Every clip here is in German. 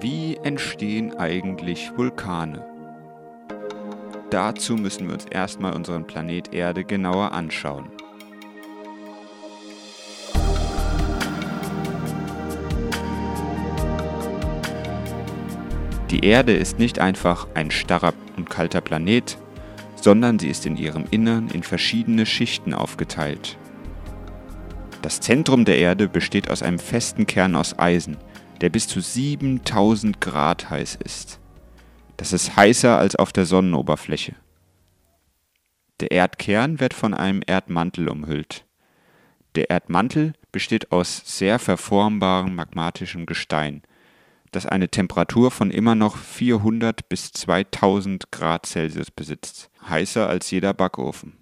Wie entstehen eigentlich Vulkane? Dazu müssen wir uns erstmal unseren Planet Erde genauer anschauen. Die Erde ist nicht einfach ein starrer und kalter Planet, sondern sie ist in ihrem Innern in verschiedene Schichten aufgeteilt. Das Zentrum der Erde besteht aus einem festen Kern aus Eisen, der bis zu 7000 Grad heiß ist. Das ist heißer als auf der Sonnenoberfläche. Der Erdkern wird von einem Erdmantel umhüllt. Der Erdmantel besteht aus sehr verformbarem magmatischem Gestein, das eine Temperatur von immer noch 400 bis 2000 Grad Celsius besitzt, heißer als jeder Backofen.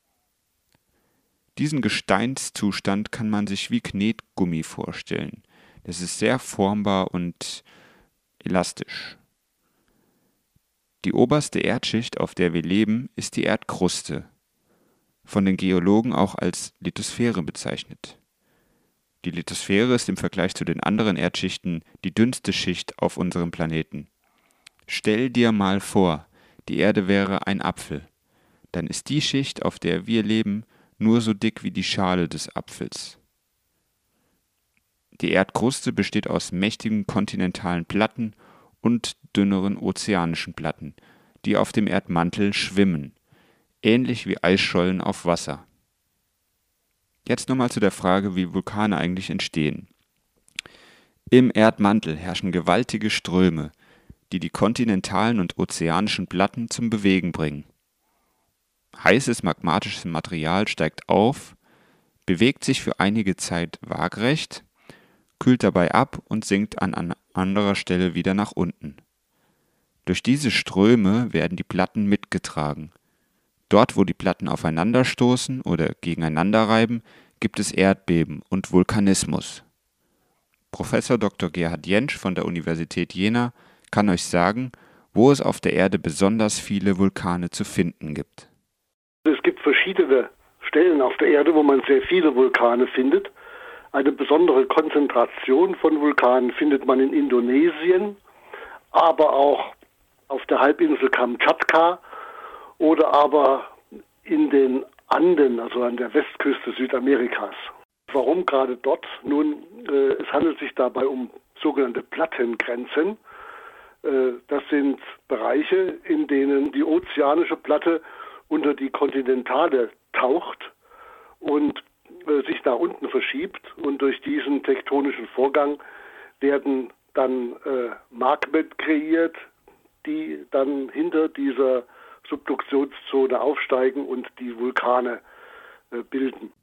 Diesen Gesteinszustand kann man sich wie Knetgummi vorstellen. Das ist sehr formbar und elastisch. Die oberste Erdschicht, auf der wir leben, ist die Erdkruste, von den Geologen auch als Lithosphäre bezeichnet. Die Lithosphäre ist im Vergleich zu den anderen Erdschichten die dünnste Schicht auf unserem Planeten. Stell dir mal vor, die Erde wäre ein Apfel. Dann ist die Schicht, auf der wir leben, nur so dick wie die Schale des Apfels. Die Erdkruste besteht aus mächtigen kontinentalen Platten und dünneren ozeanischen Platten, die auf dem Erdmantel schwimmen, ähnlich wie Eisschollen auf Wasser. Jetzt nochmal zu der Frage, wie Vulkane eigentlich entstehen. Im Erdmantel herrschen gewaltige Ströme, die die kontinentalen und ozeanischen Platten zum Bewegen bringen. Heißes magmatisches Material steigt auf, bewegt sich für einige Zeit waagerecht, kühlt dabei ab und sinkt an anderer Stelle wieder nach unten. Durch diese Ströme werden die Platten mitgetragen. Dort, wo die Platten aufeinanderstoßen oder gegeneinander reiben, gibt es Erdbeben und Vulkanismus. Professor Dr. Gerhard Jentsch von der Universität Jena kann euch sagen, wo es auf der Erde besonders viele Vulkane zu finden gibt. Es gibt verschiedene Stellen auf der Erde, wo man sehr viele Vulkane findet. Eine besondere Konzentration von Vulkanen findet man in Indonesien, aber auch auf der Halbinsel Kamtschatka oder aber in den Anden, also an der Westküste Südamerikas. Warum gerade dort? Nun, es handelt sich dabei um sogenannte Plattengrenzen. Das sind Bereiche, in denen die ozeanische Platte unter die kontinentale taucht und sich nach unten verschiebt, und durch diesen tektonischen Vorgang werden dann Magmen kreiert, die dann hinter dieser Subduktionszone aufsteigen und die Vulkane bilden.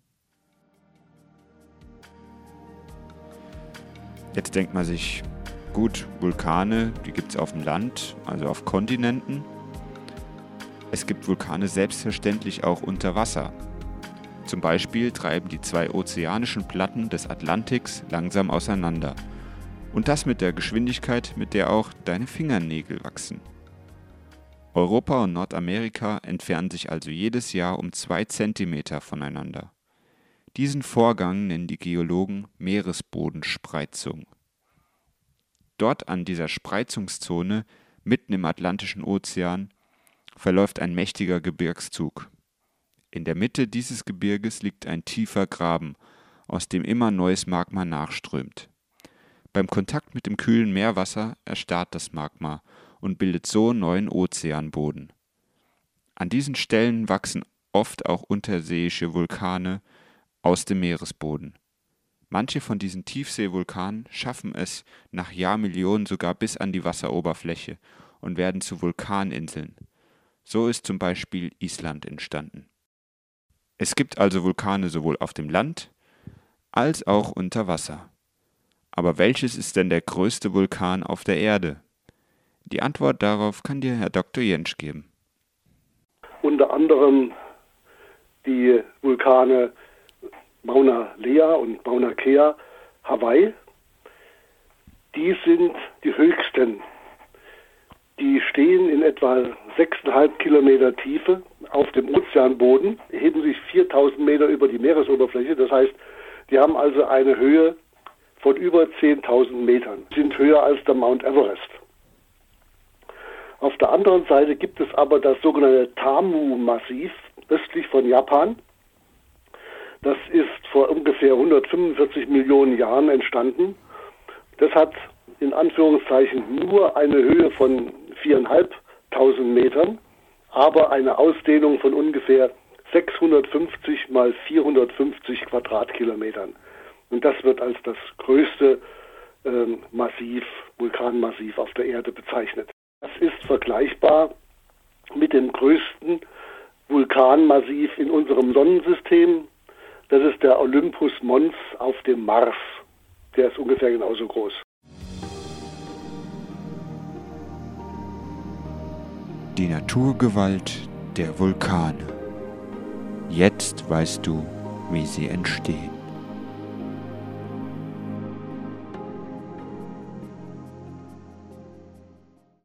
Jetzt denkt man sich, gut, Vulkane, die gibt es auf dem Land, also auf Kontinenten. Es gibt Vulkane selbstverständlich auch unter Wasser. Zum Beispiel treiben die zwei ozeanischen Platten des Atlantiks langsam auseinander. Und das mit der Geschwindigkeit, mit der auch deine Fingernägel wachsen. Europa und Nordamerika entfernen sich also jedes Jahr um 2 Zentimeter voneinander. Diesen Vorgang nennen die Geologen Meeresbodenspreizung. Dort an dieser Spreizungszone, mitten im Atlantischen Ozean, verläuft ein mächtiger Gebirgszug. In der Mitte dieses Gebirges liegt ein tiefer Graben, aus dem immer neues Magma nachströmt. Beim Kontakt mit dem kühlen Meerwasser erstarrt das Magma und bildet so neuen Ozeanboden. An diesen Stellen wachsen oft auch unterseeische Vulkane aus dem Meeresboden. Manche von diesen Tiefseevulkanen schaffen es nach Jahrmillionen sogar bis an die Wasseroberfläche und werden zu Vulkaninseln. So ist zum Beispiel Island entstanden. Es gibt also Vulkane sowohl auf dem Land als auch unter Wasser. Aber welches ist denn der größte Vulkan auf der Erde? Die Antwort darauf kann dir Herr Dr. Jentsch geben. Unter anderem die Vulkane Mauna Lea und Mauna Kea, Hawaii. Die sind die höchsten. Die stehen in etwa 6,5 Kilometer Tiefe auf dem Ozeanboden, heben sich 4000 Meter über die Meeresoberfläche. Das heißt, die haben also eine Höhe von über 10.000 Metern, sind höher als der Mount Everest. Auf der anderen Seite gibt es aber das sogenannte Tamu-Massiv östlich von Japan. Das ist vor ungefähr 145 Millionen Jahren entstanden. Das hat in Anführungszeichen nur eine Höhe von 4.500 Metern, aber eine Ausdehnung von ungefähr 650 mal 450 Quadratkilometern. Und das wird als das größte Vulkanmassiv auf der Erde bezeichnet. Das ist vergleichbar mit dem größten Vulkanmassiv in unserem Sonnensystem. Das ist der Olympus Mons auf dem Mars. Der ist ungefähr genauso groß. Die Naturgewalt der Vulkane. Jetzt weißt du, wie sie entstehen.